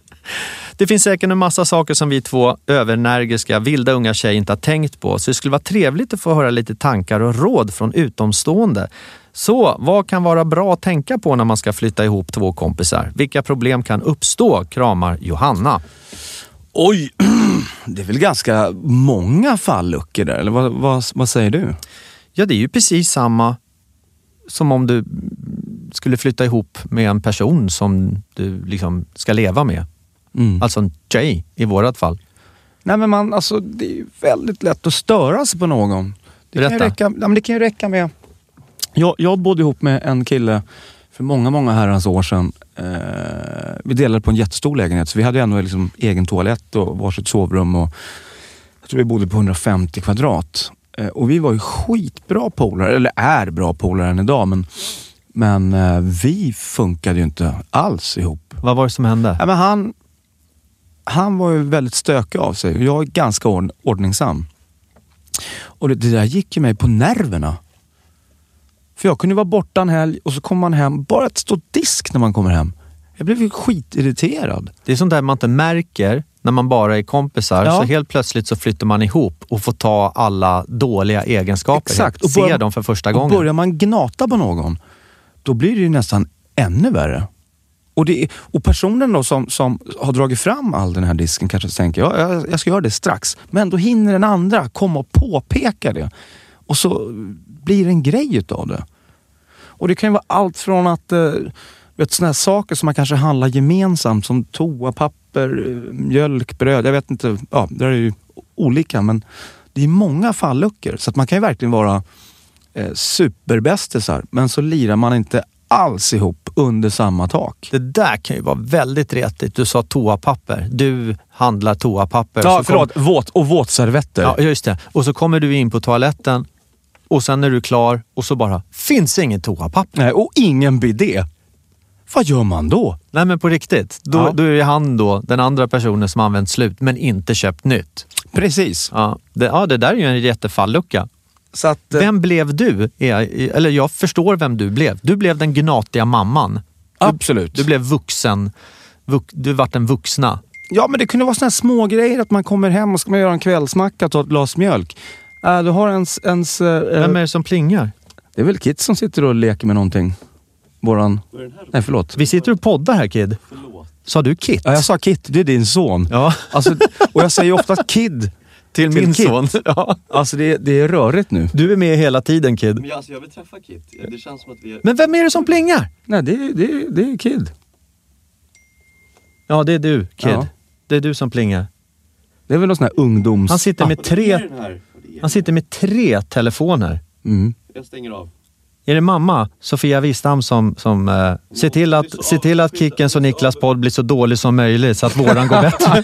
Det finns säkert en massa saker som vi två överenergiska, vilda unga tjejer inte har tänkt på. Så det skulle vara trevligt att få höra lite tankar och råd från utomstående. Så vad kan vara bra att tänka på när man ska flytta ihop två kompisar? Vilka problem kan uppstå? Kramar Johanna. Oj, det är väl ganska många falluckor där. Eller vad, vad, vad säger du? Ja, det är ju precis samma som om du skulle flytta ihop med en person som du liksom ska leva med. Mm. Alltså en tjej i vårat fall. Nej, men man, alltså, det är ju väldigt lätt att störa sig på någon. Det kan ju Berätta. räcka, ja, men det kan ju räcka med... Jag, jag bodde ihop med en kille för många, många herrans år sedan. Eh, vi delade på en jättestor lägenhet, så vi hade ändå liksom egen toalett och varsitt sovrum. Och jag tror vi bodde på hundrafemtio kvadrat. Eh, och vi var ju skitbra polare, eller är bra polare än idag, men, men eh, vi funkade ju inte alls ihop. Vad var det som hände? Ja, men han, han var ju väldigt stökig av sig och jag är ganska ord, ordningsam. Och det, det där gick ju mig på nerverna. För jag kunde vara borta en helg och så kommer man hem, bara ett stort disk när man kommer hem. Jag blev ju skitirriterad. Det är sånt där man inte märker när man bara är kompisar. Ja. Så helt plötsligt så flyttar man ihop och får ta alla dåliga egenskaper. Exakt. Och se dem för första gången. Och börjar man gnata på någon, då blir det ju nästan ännu värre. Och, det, och personen då som, som har dragit fram all den här disken kanske tänker, ja, jag, jag ska göra det strax. Men då hinner den andra komma och påpeka det. Och så blir det en grej utav det. Och det kan ju vara allt från att eh, vet, såna här saker som man kanske handlar gemensamt, som toapapper, mjölk, bröd, jag vet inte, ja, det är ju olika, men det är många falluckor. Så att man kan ju verkligen vara eh, superbästisar, men så lirar man inte alls ihop under samma tak. Det där kan ju vara väldigt retigt. Du sa toapapper. Du handlar toapapper. Ja, så förlåt. Kom... Våt och våtservetter. Ja, just det. Och så kommer du in på toaletten och sen är du klar och så bara finns ingen toapapper. Nej, och ingen bidé. Vad gör man då? Nej, men på riktigt. Då, ja. då är det han då, den andra personen som använt slut men inte köpt nytt. Precis. Ja, det, ja, det där är ju en jättefallucka. Så att, vem blev du? Eller jag förstår vem du blev. Du blev den gnatiga mamman. Du, absolut. Du blev vuxen. Vux, du vart en vuxna. Ja, men det kunde vara såna här små grejer att man kommer hem och ska man göra en kvällsmacka och ta ett glas mjölk. Äh, du har ens... ens äh, vem är det som plingar? Det är väl Kid som sitter och leker med någonting. Våran... Nej, förlåt. Vi sitter och poddar här, Kid. Förlåt. Sa du Kid? Ja, jag sa Kid. Det är din son. Ja. Alltså, och jag säger ofta Kid. Till, till min Kid. Son. Ja. Alltså det, det är rörigt nu. Du är med hela tiden, Kid. Men jag, alltså, jag vill träffa Kid. Det känns som att vi är... Men vem är det som plingar? Nej, det, det, det är Kid. Ja, det är du, Kid. Ja. Det är du som plingar. Det är väl någon sån här ungdoms... Han sitter med tre, han sitter med tre telefoner. Mm. Jag stänger av. Är det mamma, Sofia Wistam, som, som uh, ser till att, ser till att Kickens och Niklas podd blir så dålig som möjligt så att våran går bättre?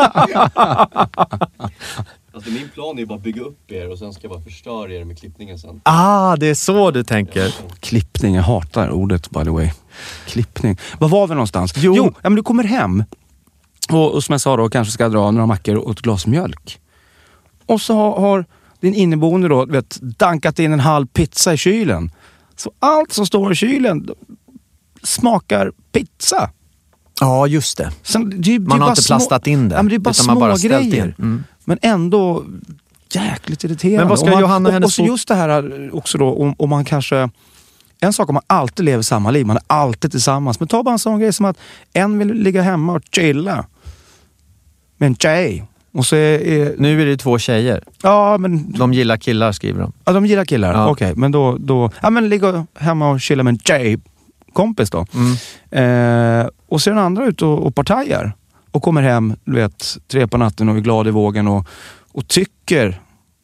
Alltså min plan är ju bara att bygga upp er och sen ska jag bara förstöra er med klippningen sen. Ah, det är så du tänker. Klippning, jag hatar ordet by the way. Klippning. Var var vi någonstans? Jo, jo ja, men du kommer hem och, och som jag sa då, kanske ska dra några mackor och ett glas mjölk. Och så har, har din inneboende då, vet, dankat in en halv pizza i kylen. Så allt som står i kylen smakar pizza. Ja, just det. Sen, det, det man har inte små, plastat in det. Ja, men det är bara små bara grejer. Mm. Men ändå jäkligt irriterande. Men vad ska man, Johanna och, hennes och så just det här också då, om, om man kanske... En sak om man alltid lever samma liv, man är alltid tillsammans. Men ta bara en sån grej som att en vill ligga hemma och chilla med en tjej. Och så är, är... Nu är det två tjejer. Ja, men... De gillar killar, skriver de. Ja, de gillar killar. Ja. Okej, okay, men då... då ja, men ligga hemma och chilla med en tjej. Kompis då. Mm. Eh, och så är den andra ut och, och partajar. Och kommer hem, du vet, tre på natten och är glad i vågen och, och tycker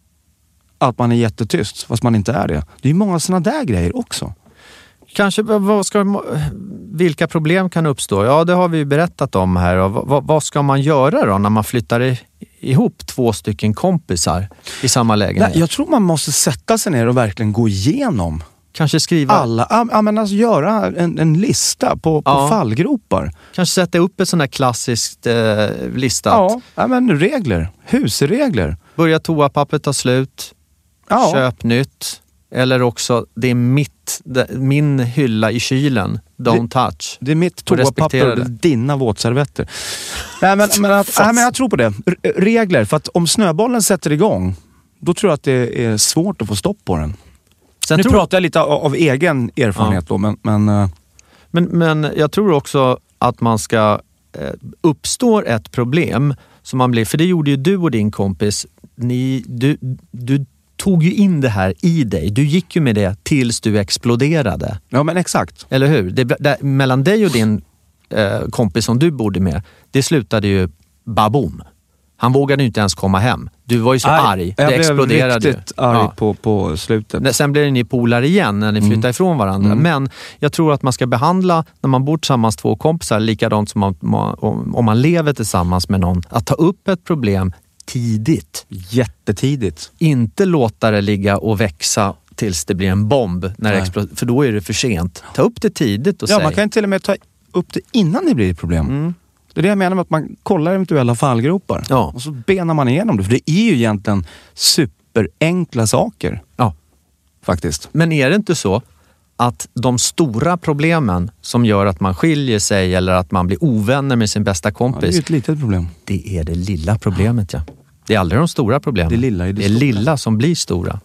att man är jättetyst, fast man inte är det. Det är ju många såna där grejer också. Kanske, vad ska, vilka problem kan uppstå? Ja, det har vi ju berättat om här. Och vad, vad ska man göra då när man flyttar ihop två stycken kompisar i samma lägenhet? Nej, jag tror man måste sätta sig ner och verkligen gå igenom. Kanske skriva... Alla, ja, men alltså göra en, en lista på, på ja. fallgropar. Kanske sätta upp en sån här klassiskt eh, listat. Ja, ja, men regler. Husregler. Börja toapappret ta slut. Ja. Köp nytt. Eller också, det är mitt, det, min hylla i kylen. Don't det, touch. Det är mitt toapapper och dina våtservetter. nej, men, men, att, nej, men jag tror på det. R- regler. För att om snöbollen sätter igång, då tror jag att det är svårt att få stopp på den. Sen nu tror... pratar jag lite av, av egen erfarenhet ja. då, men... Men, uh... men... men jag tror också att man ska... Eh, uppstår ett problem som man blir... För det gjorde ju du och din kompis. Ni, du, du tog ju in det här i dig. Du gick ju med det tills du exploderade. Ja, men exakt. Eller hur? Det, det, mellan dig och din eh, kompis som du bodde med, det slutade ju babom. Han vågade ju inte ens komma hem. Du var ju så Aj, arg. Det jag exploderade. blev riktigt arg ja. på, på slutet. Sen blev ni polare igen när ni flyttade mm. ifrån varandra. Mm. Men jag tror att man ska behandla, när man bor tillsammans två kompisar, likadant som man, om man lever tillsammans med någon, att ta upp ett problem tidigt. Jättetidigt. Inte låta det ligga och växa tills det blir en bomb. När det exploderar, för då är det för sent. Ta upp det tidigt och ja, säg. Man kan till och med ta upp det innan det blir ett problem. Mm. Det är det jag menar med att man kollar eventuella fallgropar. Ja. Och så benar man igenom det. För det är ju egentligen superenkla saker. Ja. Faktiskt. Men är det inte så att de stora problemen som gör att man skiljer sig eller att man blir ovänner med sin bästa kompis. Ja, det är ett litet problem. Det är det lilla problemet, ja. Det är aldrig de stora problemen. Det är lilla i det, det är lilla som blir stora.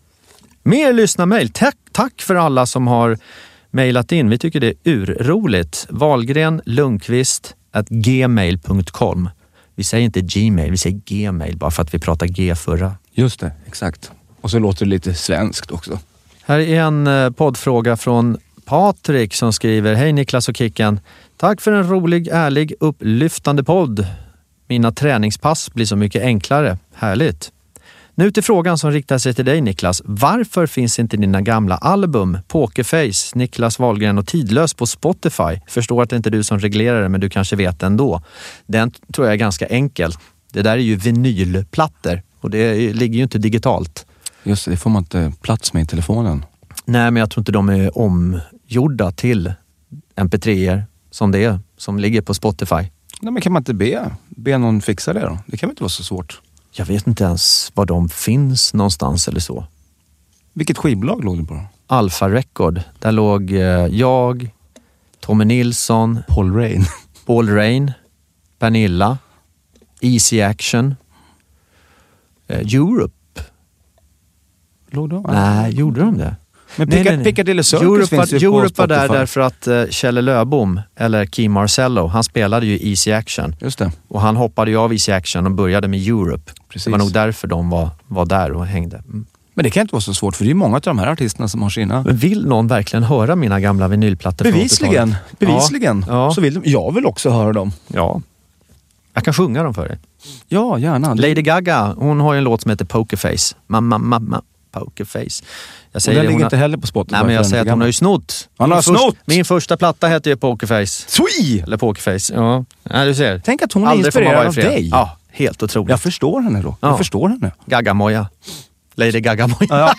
Mer lyssna-mail. Tack, tack för alla som har mejlat in. Vi tycker det är urroligt. Wahlgren Lundqvist at gmail punkt com. Vi säger inte Gmail, vi säger Gmail bara för att vi pratade G förra. Just det, exakt. Och så låter det lite svenskt också. Här är en poddfråga från Patrik som skriver: Hej Niklas och Kicken. Tack för en rolig, ärlig, upplyftande podd. Mina träningspass blir så mycket enklare. Härligt. Nu till frågan som riktar sig till dig, Niklas. Varför finns inte dina gamla album Pokerface, Niklas Wahlgren och Tidlös på Spotify? Förstår att det inte är du som reglerar det, men du kanske vet ändå. Den tror jag är ganska enkel. Det där är ju vinylplattor och det ligger ju inte digitalt. Just det, det får man inte plats med i telefonen. Nej, men jag tror inte de är omgjorda till M P tre-er som det är, som ligger på Spotify. Nej, men kan man inte be, be någon fixa det då? Det kan väl inte vara så svårt? Jag vet inte ens var de finns någonstans eller så. Vilket skivbolag låg det på då? Alpha Record. Där låg eh, jag, Tommy Nilsson, Paul Rain. Paul Rain, Pernilla, Easy Action, eh, Europe. Låg de? Nej, gjorde de det? Men Piccadilly Piccadilly Circus Europe finns ju var, på Europe var där Spotify. därför att uh, Kjelle Löbom, eller Key Marcello, han spelade ju Easy Action. Just det. Och han hoppade ju av Easy Action och började med Europe. Precis. Det var nog därför de var, var där och hängde. Mm. Men det kan inte vara så svårt, för det är många av de här artisterna som har sina... Men vill någon verkligen höra mina gamla vinylplattor? Bevisligen. Bevisligen. Ja. Så vill de, jag vill också höra dem. Ja. Jag kan sjunga dem för dig. Ja, gärna. Lady Gaga, hon har ju en låt som heter Pokerface. Mamma, mamma, Pokerface. Jag säger och den det, ligger har... inte heller på Spotify. Nej, men jag säger att hon har ju snott. Han min har först... snott! Min första platta hette ju Pokerface. Sweet! Eller Pokerface, ja. Ja, du ser. Tänk att hon är Aldrig får man vara inspirerad i av fred. dig. Ja, helt otroligt. Jag förstår henne då. Ja. Jag förstår henne. Gagamoja. Lady Gagamoja. Ja.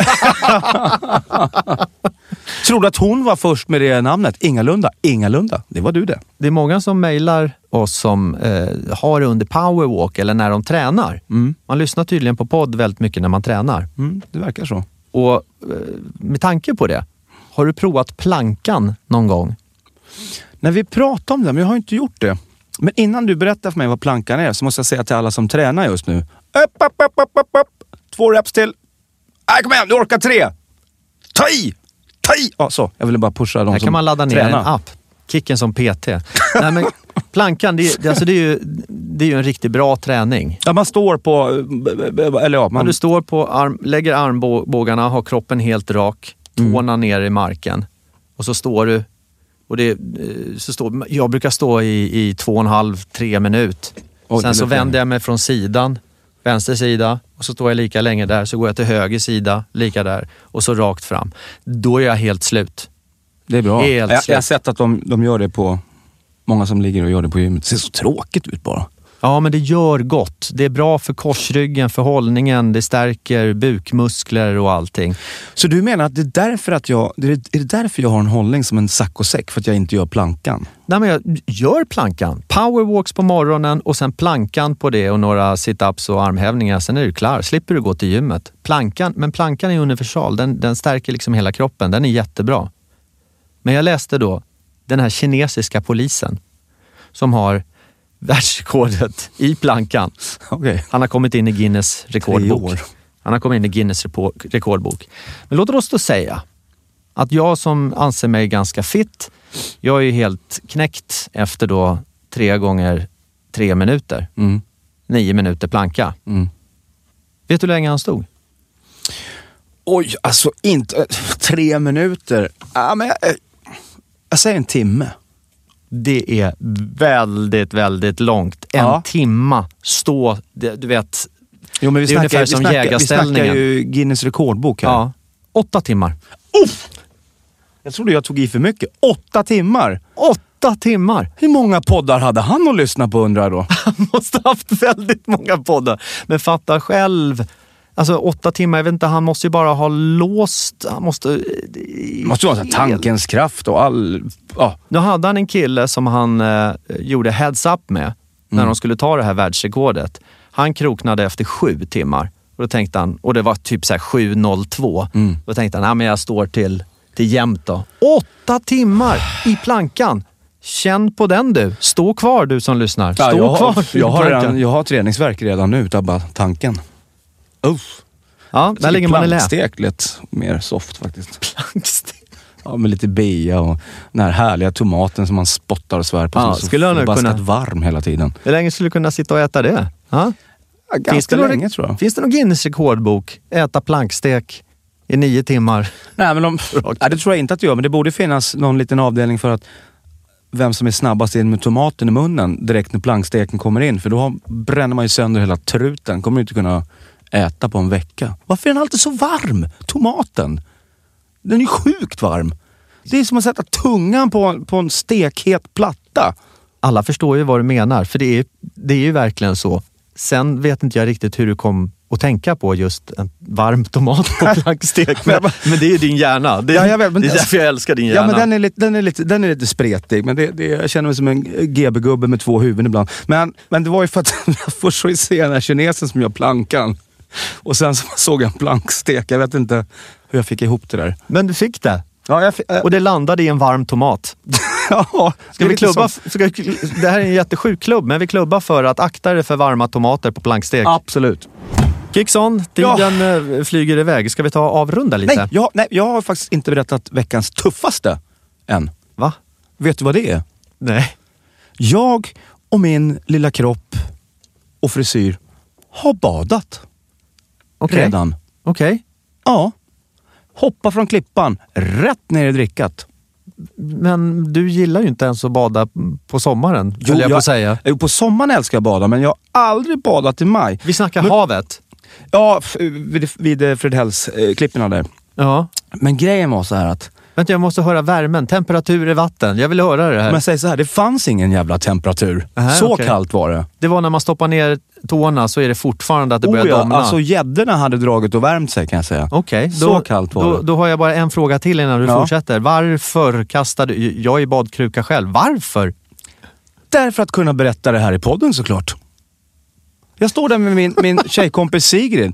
Tror du att hon var först med det namnet? Ingalunda. Ingalunda. Det var du det. Det är många som mejlar oss som eh, har det under powerwalk eller när de tränar. Mm. Man lyssnar tydligen på podd väldigt mycket när man tränar. Mm, det verkar så. Och eh, med tanke på det, har du provat plankan någon gång? När vi pratar om det, men jag har inte gjort det. Men innan du berättar för mig vad plankan är så måste jag säga till alla som tränar just nu. Upp, upp, upp, upp, upp, upp. Två reps till. Nej, kom igen, du orkar tre. Ta i! Ta i! Ja, så. Jag ville bara pusha dem Här som kan man ladda ner tränar. en app. Kicken som P T. Nej, men plankan, det, är- alltså det, är ju, det är ju en riktigt bra träning. Ja, man står på... Eller ja, Man... man... Du står på, arm, lägger armbågarna, har kroppen helt rak, tårna Mm. ner i marken. Och så står du, och det, så står, jag brukar stå i, i två och en halv, tre minut. Oj, Sen det så blir vänder jag mig från sidan, vänster sida, och så står jag lika länge där, så går jag till höger sida, lika där, och så rakt fram. Då är jag helt slut. Det är bra. Helt Jag, jag har slut. sett att de, de gör det på... Många som ligger och gör det på gymmet. Det ser så tråkigt ut bara. Ja, men det gör gott. Det är bra för korsryggen, för hållningen, det stärker bukmuskler och allting. Så du menar att det är därför att jag... Det är, är det därför jag har en hållning som en saccosäck? För att jag inte gör plankan? Nej, men jag gör plankan. Powerwalks på morgonen och sen plankan på det och några sit-ups och armhävningar. Sen är du klar. Slipper du gå till gymmet. Plankan, men plankan är universal. Den, den stärker liksom hela kroppen. Den är jättebra. Men jag läste då den här kinesiska polisen som har världsrekordet i plankan. Okay. Han har kommit in i Guinness rekordbok. Tre år. Han har kommit in i Guinness repor- rekordbok. Men låt oss då säga att jag som anser mig ganska fit, jag är ju helt knäckt efter då tre gånger tre minuter. Mm. Nio minuter planka. Mm. Vet du hur länge han stod? Oj, alltså inte... Tre minuter. Ja, men jag, jag säger en timme. Det är väldigt, väldigt långt. En Ja. timma stå, det, du vet, Jo, men vi det är snackar, ungefär vi som snackar, vi jägarställningen. snackar ju Guinness rekordbok här. Ja, åtta timmar. Uff! Jag trodde jag tog i för mycket. Åtta timmar! Åtta timmar! Hur många poddar hade han att lyssna på, undrar jag då? Han måste ha haft väldigt många poddar. Men fatta själv. Alltså åtta timmar, jag vet inte, han måste ju bara ha låst. Han måste... Det måste vara så här tankens kraft och all... Ja. Nu hade han en kille som han eh, gjorde heads up med när Mm. de skulle ta det här världsrekordet. Han kroknade efter sju timmar. Och då tänkte han, och det var typ så här sju noll två. Mm. Då tänkte han, ja men jag står till, till jämnt då. Åtta timmar i plankan. Känn på den du. Stå kvar du som lyssnar. Stå Ja, jag, kvar. har, i jag, har plankan. redan, jag har träningsvärk redan nu utav bara tanken. Uff. Ja, där ligger man i lä. Plankstek lite mer soft faktiskt. Plankstek. Ja, med lite bea och den här härliga tomaten som man spottar och svär på. Ja, som skulle jag så nu förbaskat kunna- varm hela tiden. Hur länge skulle du kunna sitta och äta det? Ja? Ja, ganska någon- länge tror jag. Finns det någon Guinness rekordbok? Äta plankstek i nio timmar. Nej, men de, nej, det tror jag inte att det gör, men det borde finnas någon liten avdelning för att vem som är snabbast in med tomaten i munnen direkt när planksteken kommer in. För då har, bränner man ju sönder hela truten. Kommer du inte kunna äta på en vecka. Varför är den alltid så varm? Tomaten. Den är sjukt varm. Det är som att sätta tungan på, på en stekhet platta. Alla förstår ju vad du menar, för det är, det är ju verkligen så. Sen vet inte jag riktigt hur du kom att tänka på just en varm tomat på plankstek. Men, men det är ju din hjärna. Det är, ja, jag vet, men, det är därför jag älskar din hjärna. Ja, men den är lite, den är lite, den är lite spretig. Men det, det, jag känner mig som en G B-gubbe med två huvuden ibland. Men, men det var ju för att jag först såg se den här kinesen som gör plankan. Och sen så såg jag en plankstek. Jag vet inte hur jag fick ihop det där. Men du fick det. Ja, jag fick, äh... Och det landade i en varm tomat. Ja, ska vi klubba? Ska, det här är en jättesjuk klubb, men vi klubbar för att akta dig för varma tomater på plankstek. Absolut. Kickson, tiden ja. flyger iväg. Ska vi ta avrunda lite? Nej, jag, nej, jag har faktiskt inte berättat veckans tuffaste än. Va? Vet du vad det är? Nej. Jag och min lilla kropp och frisyr har badat. Okay. Redan. Okej. Okay. Ja. Hoppa från klippan, rätt ner i drickat. Men du gillar ju inte ens att bada på sommaren, jo, jag, jag på säga. Jo, på sommaren älskar jag bada, men jag har aldrig badat i maj. Vi snackar men, havet. Ja, vid, vid Fredhälls-klipporna där. Ja. Men grejen var så här att... Vänta, jag måste höra värmen, temperatur i vatten. Jag vill höra det här. Men säg så här, det fanns ingen jävla temperatur. Aha, så okay. kallt var det. Det var när man stoppar ner tårna så är det fortfarande att det oh, börjar ja. domna. Alltså gäddorna hade dragit och värmt sig, kan jag säga. Okej. Okay. Så kallt var då, det. Då har jag bara en fråga till innan du ja. fortsätter. Varför kastade du... Jag är badkruka själv. Varför? Därför att kunna berätta det här i podden, såklart. Jag står där med min, min tjejkompis Sigrid.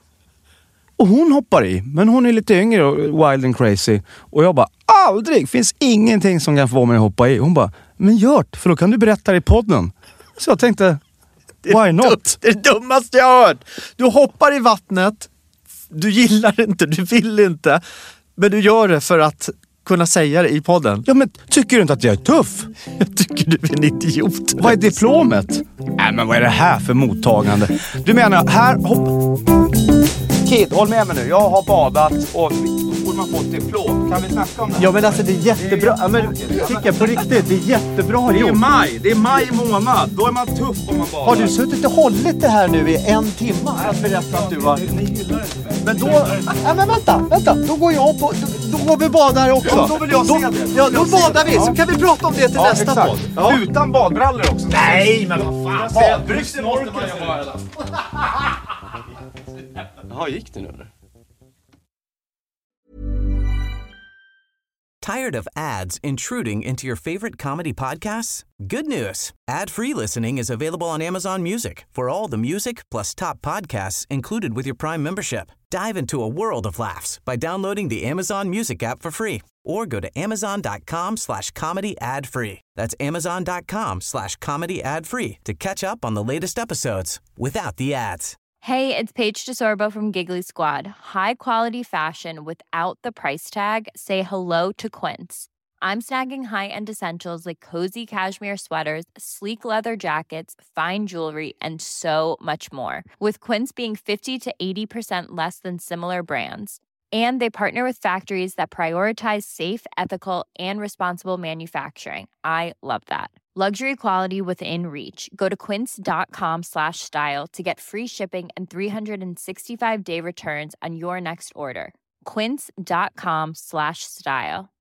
Och hon hoppar i. Men hon är lite yngre och wild and crazy. Och jag bara, aldrig! Finns ingenting som kan få mig att hoppa i. Hon bara, men Gört, för då kan du berätta det i podden. Så jag tänkte, why not? Det är det dummaste jag har hört. Du hoppar i vattnet. Du gillar det inte, du vill inte. Men du gör det för att kunna säga det i podden. Ja, men tycker du inte att jag är tuff? Jag tycker du är en idiot. Vad är diplomet? Nej, men vad är det här för mottagande? Du menar, här hopp... Kid, håll med mig nu. Jag har badat och borde man få ett diplom. Kan vi snacka om det här? Ja, men alltså det är jättebra. Ja, men Kicka, på riktigt, det är jättebra. Det är maj. Det är maj månad. Då är man tuff om man badar. Har du suttit och hållit det här nu i en timme för att berätta att du var... Men då... Ja, men vänta, vänta. Då går jag på... Då, då går vi bada här också. Ja, då vill jag se det. Ja, då badar vi. Så kan vi prata om det till ja, nästa podd. Ja. Utan badbrallor också. Nej, men vad fan. Badbyxor måste man ju ha. Jaha, gick det nu eller? Tired of ads intruding into your favorite comedy podcasts? Good news. Ad-free listening is available on Amazon Music for all the music plus top podcasts included with your Prime membership. Dive into a world of laughs by downloading the Amazon Music app for free or go to amazon.com slash comedy ad free. That's amazon.com slash comedy ad free to catch up on the latest episodes without the ads. Hey, it's Paige DeSorbo from Giggly Squad. High quality fashion without the price tag. Say hello to Quince. I'm snagging high-end essentials like cozy cashmere sweaters, sleek leather jackets, fine jewelry, and so much more. With Quince being fifty to eighty percent less than similar brands. And they partner with factories that prioritize safe, ethical, and responsible manufacturing. I love that. Luxury quality within reach. Go to quince.com slash style to get free shipping and three sixty-five day returns on your next order. Quince.com slash style.